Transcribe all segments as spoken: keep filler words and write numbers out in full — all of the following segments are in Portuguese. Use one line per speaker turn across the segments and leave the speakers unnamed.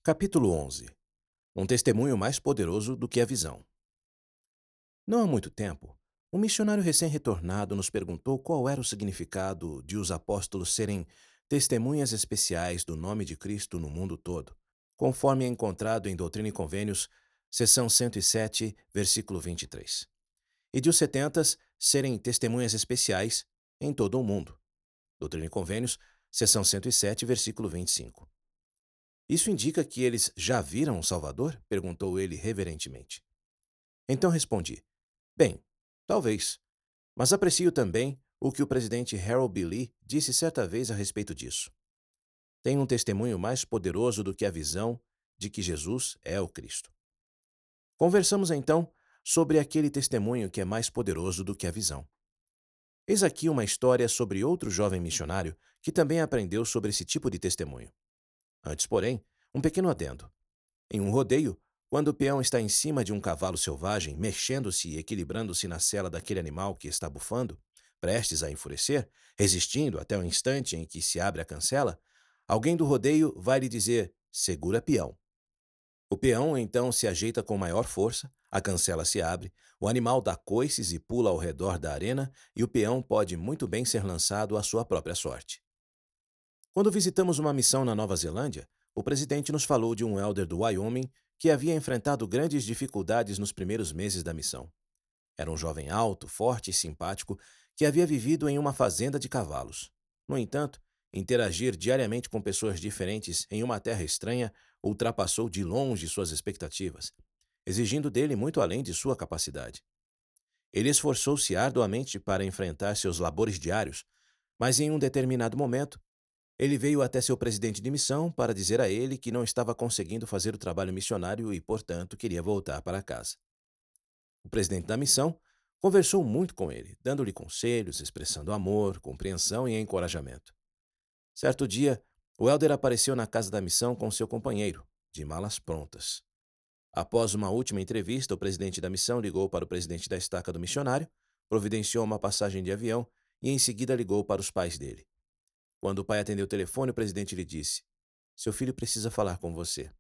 Capítulo onze. Um testemunho mais poderoso do que a visão. Não há muito tempo, um missionário recém-retornado nos perguntou qual era o significado de os apóstolos serem testemunhas especiais do nome de Cristo no mundo todo, conforme é encontrado em Doutrina e Convênios, seção cento e sete, versículo vinte e três. E de os setentas serem testemunhas especiais em todo o mundo. Doutrina e Convênios, seção cento e sete, versículo vinte e cinco. Isso indica que eles já viram o Salvador? Perguntou ele reverentemente. Então respondi: Bem, talvez. Mas aprecio também o que o presidente Harold B. Lee disse certa vez a respeito disso. Tem um testemunho mais poderoso do que a visão de que Jesus é o Cristo. Conversamos então sobre aquele testemunho que é mais poderoso do que a visão. Eis aqui uma história sobre outro jovem missionário que também aprendeu sobre esse tipo de testemunho. Antes, porém, um pequeno adendo. Em um rodeio, quando o peão está em cima de um cavalo selvagem, mexendo-se e equilibrando-se na sela daquele animal que está bufando, prestes a enfurecer, resistindo até o instante em que se abre a cancela, alguém do rodeio vai lhe dizer: segura, peão. O peão então se ajeita com maior força, a cancela se abre, o animal dá coices e pula ao redor da arena e o peão pode muito bem ser lançado à sua própria sorte. Quando visitamos uma missão na Nova Zelândia, o presidente nos falou de um elder do Wyoming que havia enfrentado grandes dificuldades nos primeiros meses da missão. Era um jovem alto, forte e simpático que havia vivido em uma fazenda de cavalos. No entanto, interagir diariamente com pessoas diferentes em uma terra estranha ultrapassou de longe suas expectativas, exigindo dele muito além de sua capacidade. Ele esforçou-se arduamente para enfrentar seus labores diários, mas em um determinado momento, ele veio até seu presidente de missão para dizer a ele que não estava conseguindo fazer o trabalho missionário e, portanto, queria voltar para casa. O presidente da missão conversou muito com ele, dando-lhe conselhos, expressando amor, compreensão e encorajamento. Certo dia, o elder apareceu na casa da missão com seu companheiro, de malas prontas. Após uma última entrevista, o presidente da missão ligou para o presidente da estaca do missionário, providenciou uma passagem de avião e em seguida ligou para os pais dele. Quando o pai atendeu o telefone, o presidente lhe disse: Seu filho precisa falar com você.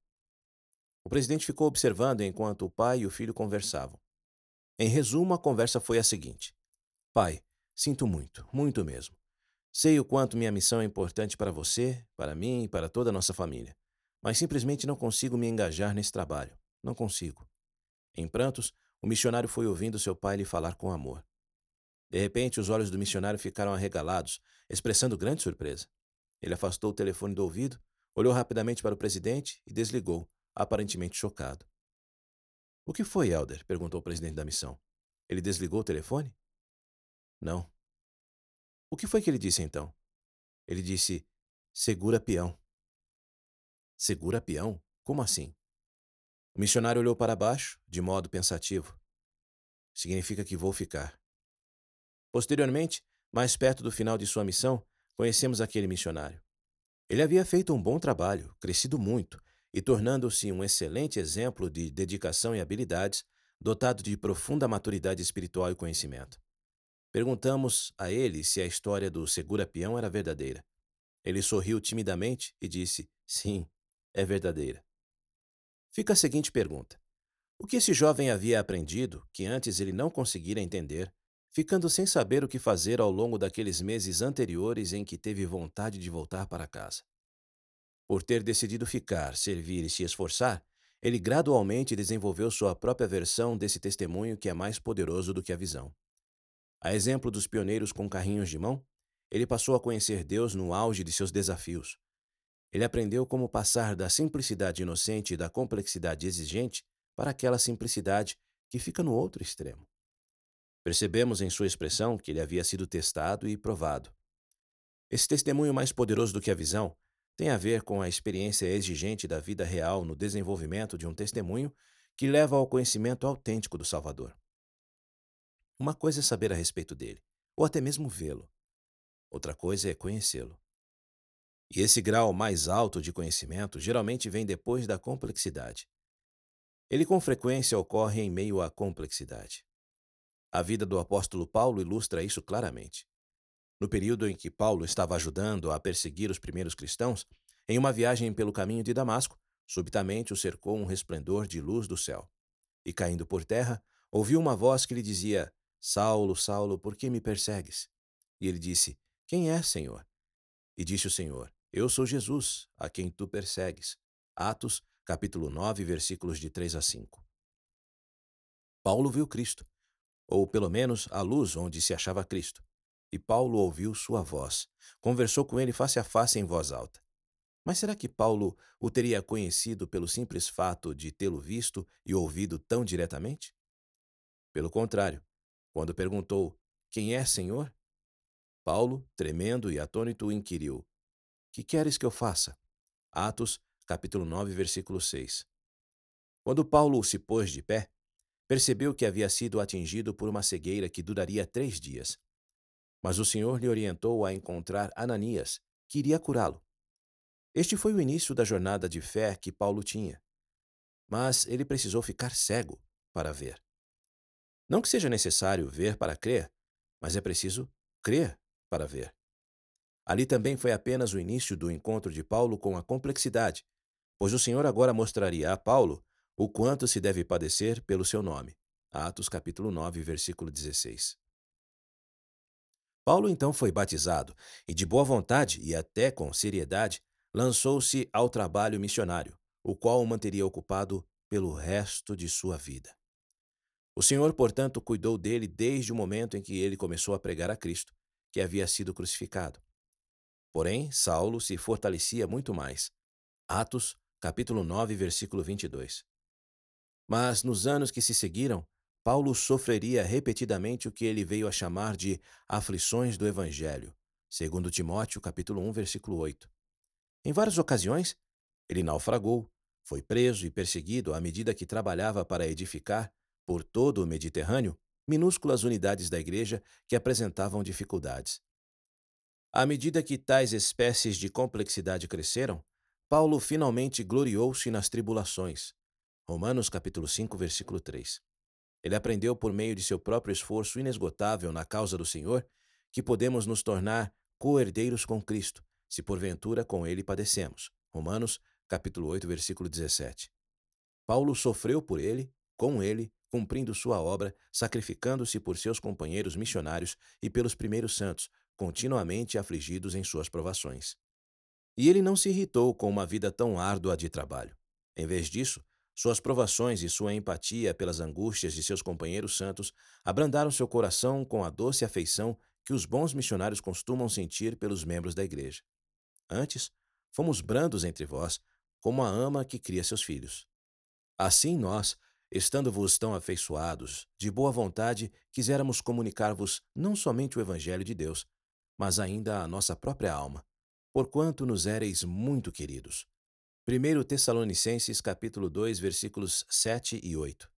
O presidente ficou observando enquanto o pai e o filho conversavam. Em resumo, a conversa foi a seguinte: Pai, sinto muito, muito mesmo. Sei o quanto minha missão é importante para você, para mim e para toda a nossa família, mas simplesmente não consigo me engajar nesse trabalho. Não consigo. Em prantos, o missionário foi ouvindo seu pai lhe falar com amor. De repente, os olhos do missionário ficaram arregalados, expressando grande surpresa. Ele afastou o telefone do ouvido, olhou rapidamente para o presidente e desligou, aparentemente chocado. O que foi, elder? Perguntou o presidente da missão. Ele desligou o telefone? Não. O que foi que ele disse então? Ele disse: segura, peão. Segura, peão? Como assim? O missionário olhou para baixo, de modo pensativo. Significa que vou ficar. Posteriormente, mais perto do final de sua missão, conhecemos aquele missionário. Ele havia feito um bom trabalho, crescido muito e tornando-se um excelente exemplo de dedicação e habilidades, dotado de profunda maturidade espiritual e conhecimento. Perguntamos a ele se a história do segura-peão era verdadeira. Ele sorriu timidamente e disse: sim, é verdadeira. Fica a seguinte pergunta: o que esse jovem havia aprendido que antes ele não conseguira entender, ficando sem saber o que fazer ao longo daqueles meses anteriores em que teve vontade de voltar para casa? Por ter decidido ficar, servir e se esforçar, ele gradualmente desenvolveu sua própria versão desse testemunho que é mais poderoso do que a visão. A exemplo dos pioneiros com carrinhos de mão, ele passou a conhecer Deus no auge de seus desafios. Ele aprendeu como passar da simplicidade inocente e da complexidade exigente para aquela simplicidade que fica no outro extremo. Percebemos em sua expressão que ele havia sido testado e provado. Esse testemunho mais poderoso do que a visão tem a ver com a experiência exigente da vida real no desenvolvimento de um testemunho que leva ao conhecimento autêntico do Salvador. Uma coisa é saber a respeito dele, ou até mesmo vê-lo. Outra coisa é conhecê-lo. E esse grau mais alto de conhecimento geralmente vem depois da complexidade. Ele com frequência ocorre em meio à complexidade. A vida do apóstolo Paulo ilustra isso claramente. No período em que Paulo estava ajudando a perseguir os primeiros cristãos, em uma viagem pelo caminho de Damasco, Subitamente o cercou um resplendor de luz do céu. E caindo por terra, ouviu uma voz que lhe dizia: Saulo, Saulo, por que me persegues? E ele disse: Quem é, Senhor? E disse o Senhor: Eu sou Jesus, a quem tu persegues. Atos, capítulo nove, versículos de três a cinco. Paulo viu Cristo, ou pelo menos a luz onde se achava Cristo. E Paulo ouviu sua voz. Conversou com ele face a face em voz alta. Mas será que Paulo o teria conhecido pelo simples fato de tê-lo visto e ouvido tão diretamente? Pelo contrário, quando perguntou: Quem é, Senhor? Paulo, tremendo e atônito, inquiriu: Que queres que eu faça? Atos, capítulo nove, versículo seis. Quando Paulo se pôs de pé, percebeu que havia sido atingido por uma cegueira que duraria três dias. Mas o Senhor lhe orientou a encontrar Ananias, que iria curá-lo. Este foi o início da jornada de fé que Paulo tinha. Mas ele precisou ficar cego para ver. Não que seja necessário ver para crer, mas é preciso crer para ver. Ali também foi apenas o início do encontro de Paulo com a complexidade, pois o Senhor agora mostraria a Paulo o quanto se deve padecer pelo seu nome. Atos capítulo nove, versículo dezesseis. Paulo então foi batizado e, de boa vontade e até com seriedade, lançou-se ao trabalho missionário, o qual o manteria ocupado pelo resto de sua vida. O Senhor, portanto, cuidou dele desde o momento em que ele começou a pregar a Cristo, que havia sido crucificado. Porém, Saulo se fortalecia muito mais. Atos, capítulo nove, versículo vinte e dois. Mas, nos anos que se seguiram, Paulo sofreria repetidamente o que ele veio a chamar de aflições do Evangelho, segundo Timóteo, capítulo um, versículo oito. Em várias ocasiões, ele naufragou, foi preso e perseguido à medida que trabalhava para edificar, por todo o Mediterrâneo, minúsculas unidades da igreja que apresentavam dificuldades. À medida que tais espécies de complexidade cresceram, Paulo finalmente gloriou-se nas tribulações. Romanos capítulo cinco, versículo três. Ele aprendeu por meio de seu próprio esforço inesgotável na causa do Senhor que podemos nos tornar co-herdeiros com Cristo, se porventura com ele padecemos. Romanos capítulo oito, versículo dezessete. Paulo sofreu por ele, com ele, cumprindo sua obra, sacrificando-se por seus companheiros missionários e pelos primeiros santos, continuamente afligidos em suas provações. E ele não se irritou com uma vida tão árdua de trabalho. Em vez disso, suas provações e sua empatia pelas angústias de seus companheiros santos abrandaram seu coração com a doce afeição que os bons missionários costumam sentir pelos membros da igreja. Antes, fomos brandos entre vós, como a ama que cria seus filhos. Assim nós, estando-vos tão afeiçoados, de boa vontade, quiséramos comunicar-vos não somente o Evangelho de Deus, mas ainda a nossa própria alma, porquanto nos éreis muito queridos. primeiro Tessalonicenses capítulo dois, versículos sete e oito.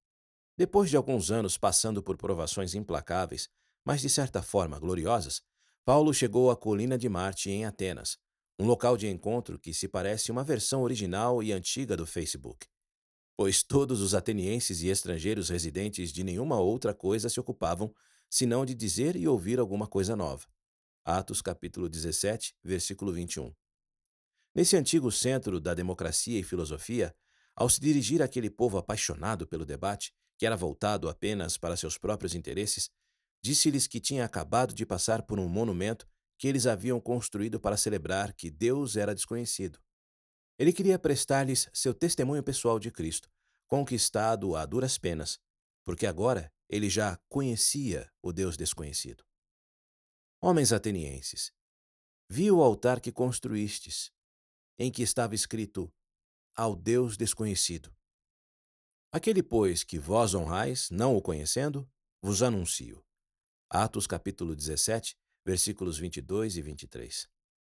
Depois de alguns anos passando por provações implacáveis, mas de certa forma gloriosas, Paulo chegou à colina de Marte em Atenas, um local de encontro que se parece uma versão original e antiga do Facebook, pois todos os atenienses e estrangeiros residentes de nenhuma outra coisa se ocupavam, senão de dizer e ouvir alguma coisa nova. Atos capítulo dezessete, versículo vinte e um. Nesse antigo centro da democracia e filosofia, ao se dirigir àquele povo apaixonado pelo debate, que era voltado apenas para seus próprios interesses, disse-lhes que tinha acabado de passar por um monumento que eles haviam construído para celebrar que Deus era desconhecido. Ele queria prestar-lhes seu testemunho pessoal de Cristo, conquistado a duras penas, porque agora ele já conhecia o Deus desconhecido. Homens atenienses, vi o altar que construístes, em que estava escrito: Ao Deus desconhecido. Aquele, pois, que vós honrais, não o conhecendo, vos anuncio. Atos capítulo dezessete, versículos vinte e dois e vinte e três.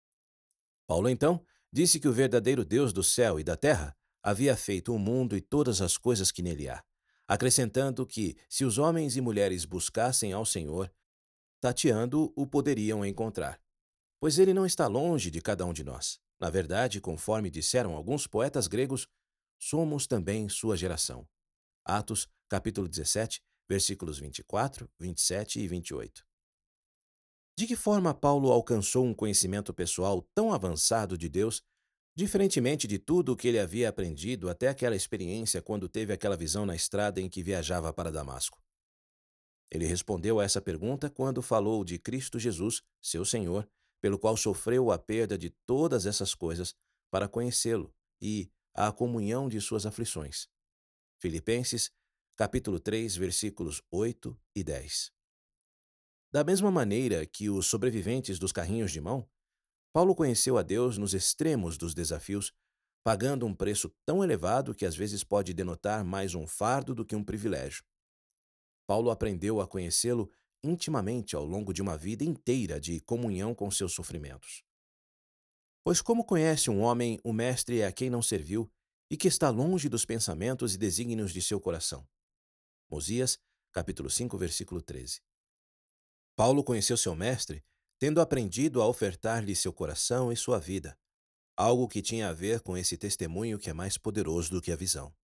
Paulo, então, disse que o verdadeiro Deus do céu e da terra havia feito o mundo e todas as coisas que nele há, acrescentando que, se os homens e mulheres buscassem ao Senhor, tateando, o poderiam encontrar, pois ele não está longe de cada um de nós. Na verdade, conforme disseram alguns poetas gregos, somos também sua geração. Atos, capítulo dezessete, versículos vinte e quatro, vinte e sete e vinte e oito. De que forma Paulo alcançou um conhecimento pessoal tão avançado de Deus Diferentemente de tudo o que ele havia aprendido até aquela experiência quando teve aquela visão na estrada em que viajava para Damasco. Ele respondeu a essa pergunta quando falou de Cristo Jesus, seu Senhor, pelo qual sofreu a perda de todas essas coisas para conhecê-lo e a comunhão de suas aflições. Filipenses, capítulo três, versículos oito e dez. Da mesma maneira que os sobreviventes dos carrinhos de mão, Paulo conheceu a Deus nos extremos dos desafios, pagando um preço tão elevado que às vezes pode denotar mais um fardo do que um privilégio. Paulo aprendeu a conhecê-lo intimamente ao longo de uma vida inteira de comunhão com seus sofrimentos. Pois como conhece um homem o mestre a quem não serviu e que está longe dos pensamentos e desígnios de seu coração? Mosias, capítulo cinco, versículo treze. Paulo conheceu seu mestre tendo aprendido a ofertar-lhe seu coração e sua vida, algo que tinha a ver com esse testemunho que é mais poderoso do que a visão.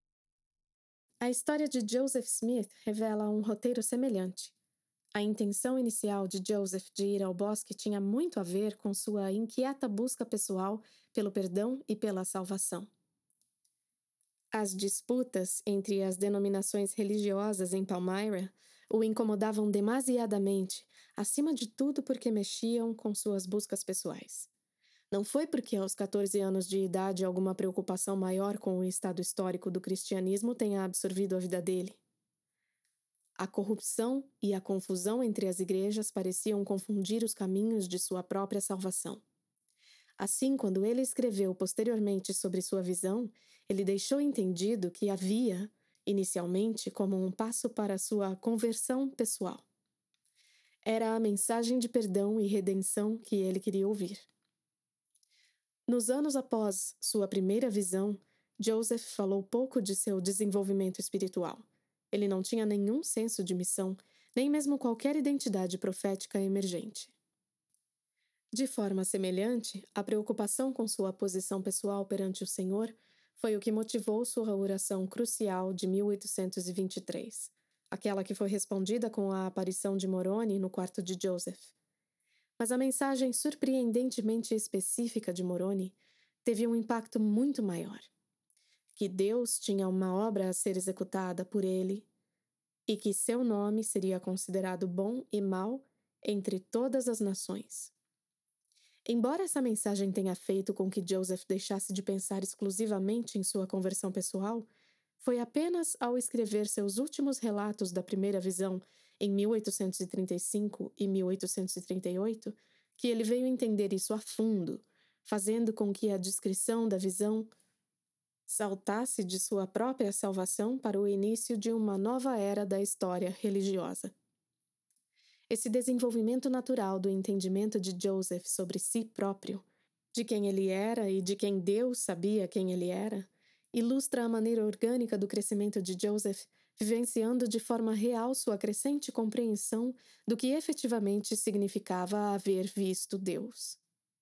A história de Joseph Smith revela um roteiro semelhante. A intenção inicial de Joseph de ir ao bosque tinha muito a ver com sua inquieta busca pessoal pelo perdão e pela salvação. As disputas entre as denominações religiosas em Palmyra o incomodavam demasiadamente, acima de tudo porque mexiam com suas buscas pessoais. Não foi porque aos catorze anos de idade alguma preocupação maior com o estado histórico do cristianismo tenha absorvido a vida dele. A corrupção e a confusão entre as igrejas pareciam confundir os caminhos de sua própria salvação. Assim, quando ele escreveu posteriormente sobre sua visão, ele deixou entendido que havia, inicialmente, como um passo para sua conversão pessoal. Era a mensagem de perdão e redenção que ele queria ouvir. Nos anos após sua primeira visão, Joseph falou pouco de seu desenvolvimento espiritual. Ele não tinha nenhum senso de missão, nem mesmo qualquer identidade profética emergente. De forma semelhante, a preocupação com sua posição pessoal perante o Senhor foi o que motivou sua oração crucial de mil oitocentos e vinte e três, aquela que foi respondida com a aparição de Moroni no quarto de Joseph. Mas a mensagem surpreendentemente específica de Moroni teve um impacto muito maior. Que Deus tinha uma obra a ser executada por ele e que seu nome seria considerado bom e mau entre todas as nações. Embora essa mensagem tenha feito com que Joseph deixasse de pensar exclusivamente em sua conversão pessoal, foi apenas ao escrever seus últimos relatos da primeira visão em mil oitocentos e trinta e cinco e mil oitocentos e trinta e oito que ele veio entender isso a fundo, fazendo com que a descrição da visão saltasse de sua própria salvação para o início de uma nova era da história religiosa. Esse desenvolvimento natural do entendimento de Joseph sobre si próprio, de quem ele era e de quem Deus sabia quem ele era, ilustra a maneira orgânica do crescimento de Joseph, vivenciando de forma real sua crescente compreensão do que efetivamente significava haver visto Deus.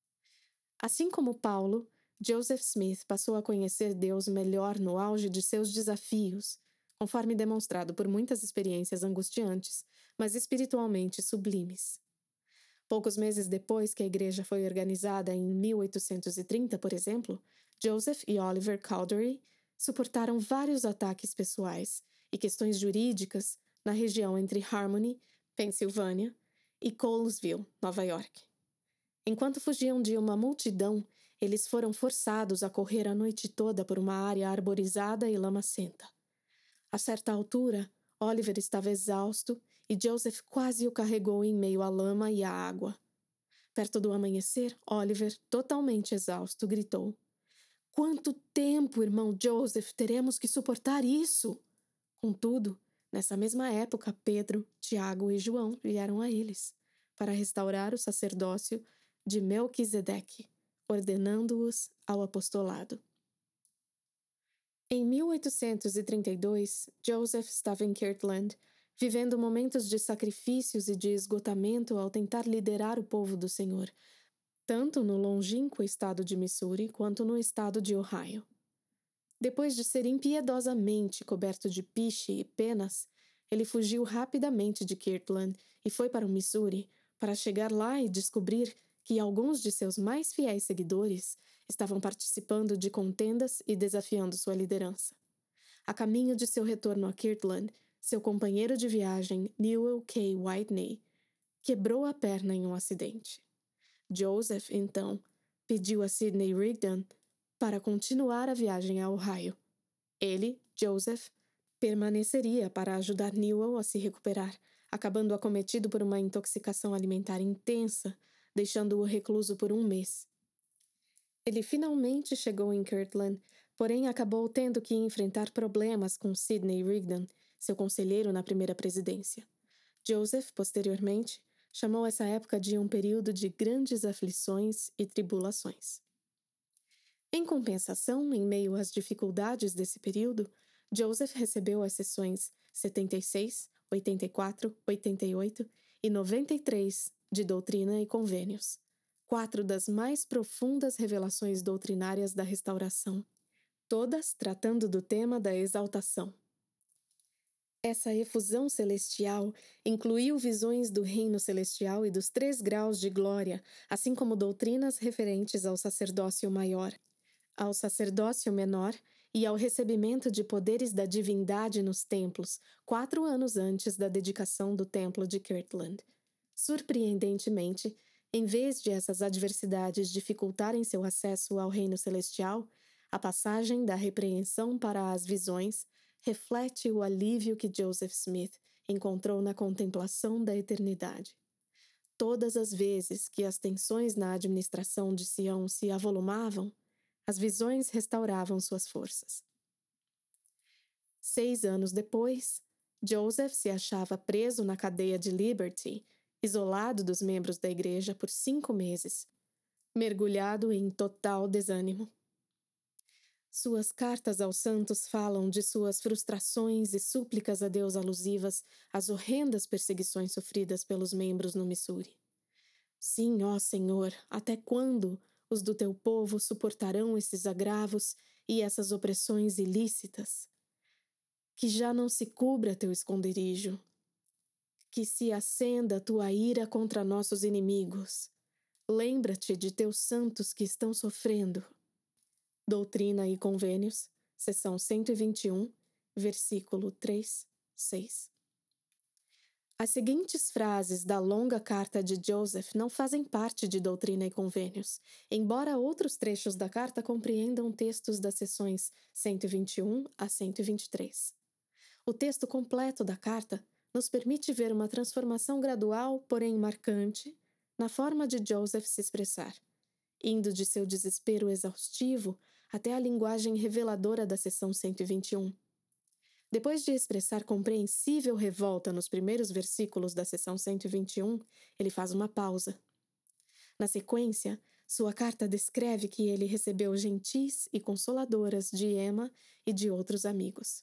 Assim como Paulo, Joseph Smith passou a conhecer Deus melhor no auge de seus desafios, conforme demonstrado por muitas experiências angustiantes, mas espiritualmente sublimes. Poucos meses depois que a igreja foi organizada em mil oitocentos e trinta, por exemplo, Joseph e Oliver Cowdery suportaram vários ataques pessoais e questões jurídicas na região entre Harmony, Pensilvânia, e Colesville, Nova York. Enquanto fugiam de uma multidão, eles foram forçados a correr a noite toda por uma área arborizada e lamacenta. A certa altura, Oliver estava exausto e Joseph quase o carregou em meio à lama e à água. Perto do amanhecer, Oliver, totalmente exausto, gritou: "Quanto tempo, irmão Joseph, teremos que suportar isso?" Contudo, nessa mesma época, Pedro, Tiago e João vieram a eles, para restaurar o sacerdócio de Melquisedeque, ordenando-os ao apostolado. Em mil oitocentos e trinta e dois, Joseph estava em Kirtland, vivendo momentos de sacrifícios e de esgotamento ao tentar liderar o povo do Senhor, tanto no longínquo estado de Missouri quanto no estado de Ohio. Depois de ser impiedosamente coberto de piche e penas, ele fugiu rapidamente de Kirtland e foi para o Missouri para chegar lá e descobrir que alguns de seus mais fiéis seguidores Estavam participando de contendas e desafiando sua liderança. A caminho de seu retorno a Kirtland, seu companheiro de viagem, Newell K. Whitney, quebrou a perna em um acidente. Joseph, então, pediu a Sidney Rigdon para continuar a viagem a Ohio. Ele, Joseph, permaneceria para ajudar Newell a se recuperar, acabando acometido por uma intoxicação alimentar intensa, deixando-o recluso por um mês. Ele finalmente chegou em Kirtland, porém acabou tendo que enfrentar problemas com Sidney Rigdon, seu conselheiro na primeira presidência. Joseph, posteriormente, chamou essa época de um período de grandes aflições e tribulações. Em compensação, em meio às dificuldades desse período, Joseph recebeu as sessões setenta e seis, oitenta e quatro, oitenta e oito e noventa e três de Doutrina e Convênios, quatro das mais profundas revelações doutrinárias da Restauração, todas tratando do tema da exaltação. Essa efusão celestial incluiu visões do reino celestial e dos três graus de glória, assim como doutrinas referentes ao sacerdócio maior, ao sacerdócio menor e ao recebimento de poderes da divindade nos templos, quatro anos antes da dedicação do templo de Kirtland. Surpreendentemente, em vez de essas adversidades dificultarem seu acesso ao reino celestial, a passagem da repreensão para as visões reflete o alívio que Joseph Smith encontrou na contemplação da eternidade. Todas as vezes que as tensões na administração de Sião se avolumavam, as visões restauravam suas forças. Seis anos depois, Joseph se achava preso na cadeia de Liberty, isolado dos membros da igreja por cinco meses, mergulhado em total desânimo. Suas cartas aos santos falam de suas frustrações e súplicas a Deus alusivas às horrendas perseguições sofridas pelos membros no Missouri. Sim, ó Senhor, até quando os do teu povo suportarão esses agravos e essas opressões ilícitas? Que já não se cubra teu esconderijo, que se acenda tua ira contra nossos inimigos. Lembra-te de teus santos que estão sofrendo. Doutrina e Convênios, seção cento e vinte e um, versículo três, seis. As seguintes frases da longa carta de Joseph não fazem parte de Doutrina e Convênios, embora outros trechos da carta compreendam textos das seções cento e vinte e um a cento e vinte e três. O texto completo da carta nos permite ver uma transformação gradual, porém marcante, na forma de Joseph se expressar, indo de seu desespero exaustivo até a linguagem reveladora da seção cento e vinte e um. Depois de expressar compreensível revolta nos primeiros versículos da seção cento e vinte e um, ele faz uma pausa. Na sequência, sua carta descreve que ele recebeu gentis e consoladoras de Emma e de outros amigos.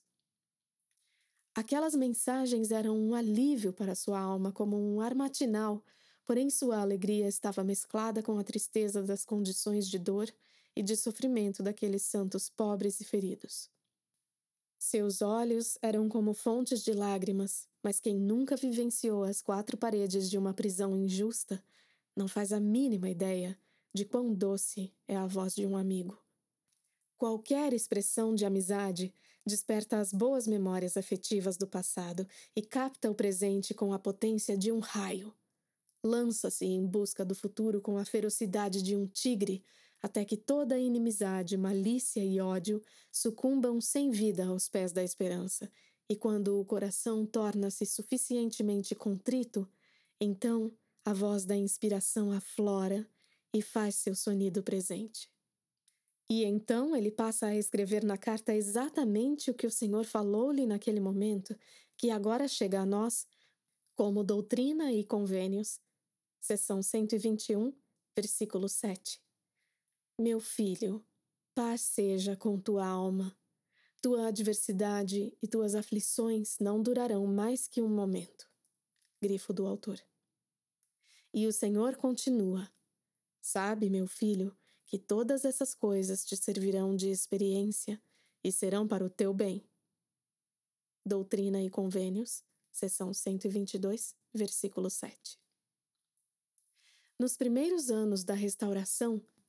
Aquelas mensagens eram um alívio para sua alma como um ar matinal, porém sua alegria estava mesclada com a tristeza das condições de dor e de sofrimento daqueles santos pobres e feridos. Seus olhos eram como fontes de lágrimas, mas quem nunca vivenciou as quatro paredes de uma prisão injusta não faz a mínima ideia de quão doce é a voz de um amigo. Qualquer expressão de amizade desperta as boas memórias afetivas do passado e capta o presente com a potência de um raio. Lança-se em busca do futuro com a ferocidade de um tigre, até que toda a inimizade, malícia e ódio sucumbam sem vida aos pés da esperança, e quando o coração torna-se suficientemente contrito, então a voz da inspiração aflora e faz seu sonido presente. E então ele passa a escrever na carta exatamente o que o Senhor falou-lhe naquele momento, que agora chega a nós como Doutrina e Convênios, seção cento e vinte e um, versículo sete. Meu filho, paz seja com tua alma. Tua adversidade e tuas aflições não durarão mais que um momento. Grifo do autor. E o Senhor continua. Sabe, meu filho, que todas essas coisas te servirão de experiência e serão para o teu bem. Doutrina e Convênios, seção cento e vinte e dois, versículo sete. Nos primeiros anos da restauração,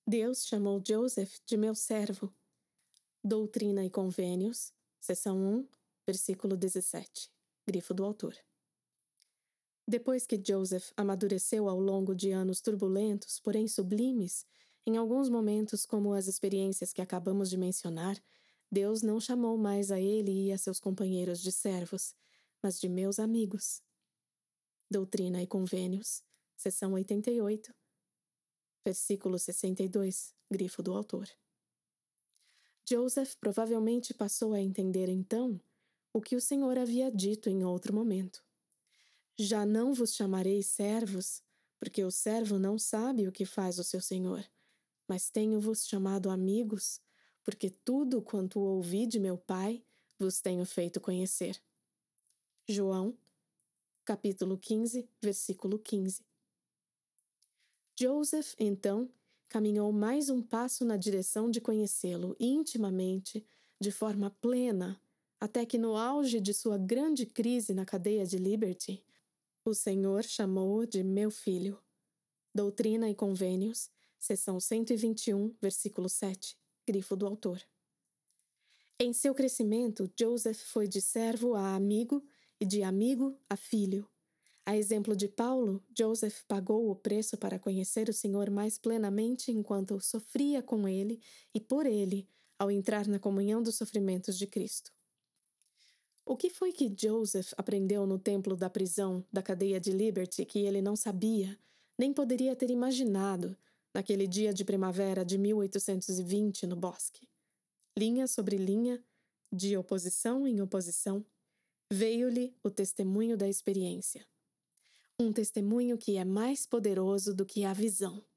Deus chamou Joseph de meu servo. Doutrina e Convênios, seção um, versículo dezessete, grifo do autor. Depois que Joseph amadureceu ao longo de anos turbulentos, porém sublimes, em alguns momentos como as experiências que acabamos de mencionar, Deus não chamou mais a ele e a seus companheiros de servos, mas de meus amigos. Doutrina e Convênios, seção oitenta e oito, versículo sessenta e dois, grifo do autor. Joseph provavelmente passou a entender então o que o Senhor havia dito em outro momento. Já não vos chamarei servos, porque o servo não sabe o que faz o seu senhor, mas tenho-vos chamado amigos, porque tudo quanto ouvi de meu Pai vos tenho feito conhecer. João, capítulo quinze, versículo quinze. Joseph, então, caminhou mais um passo na direção de conhecê-lo intimamente, de forma plena, até que no auge de sua grande crise na cadeia de Liberty, o Senhor chamou-o de meu filho. Doutrina e Convênios, seção cento e vinte e um, versículo sete, grifo do autor. Em seu crescimento, Joseph foi de servo a amigo e de amigo a filho. A exemplo de Paulo, Joseph pagou o preço para conhecer o Senhor mais plenamente enquanto sofria com ele e por ele, ao entrar na comunhão dos sofrimentos de Cristo. O que foi que Joseph aprendeu no templo da prisão da cadeia de Liberty que ele não sabia, nem poderia ter imaginado, naquele dia de primavera de mil oitocentos e vinte no bosque? Linha sobre linha, de oposição em oposição, veio-lhe o testemunho da experiência. Um testemunho que é mais poderoso do que a visão.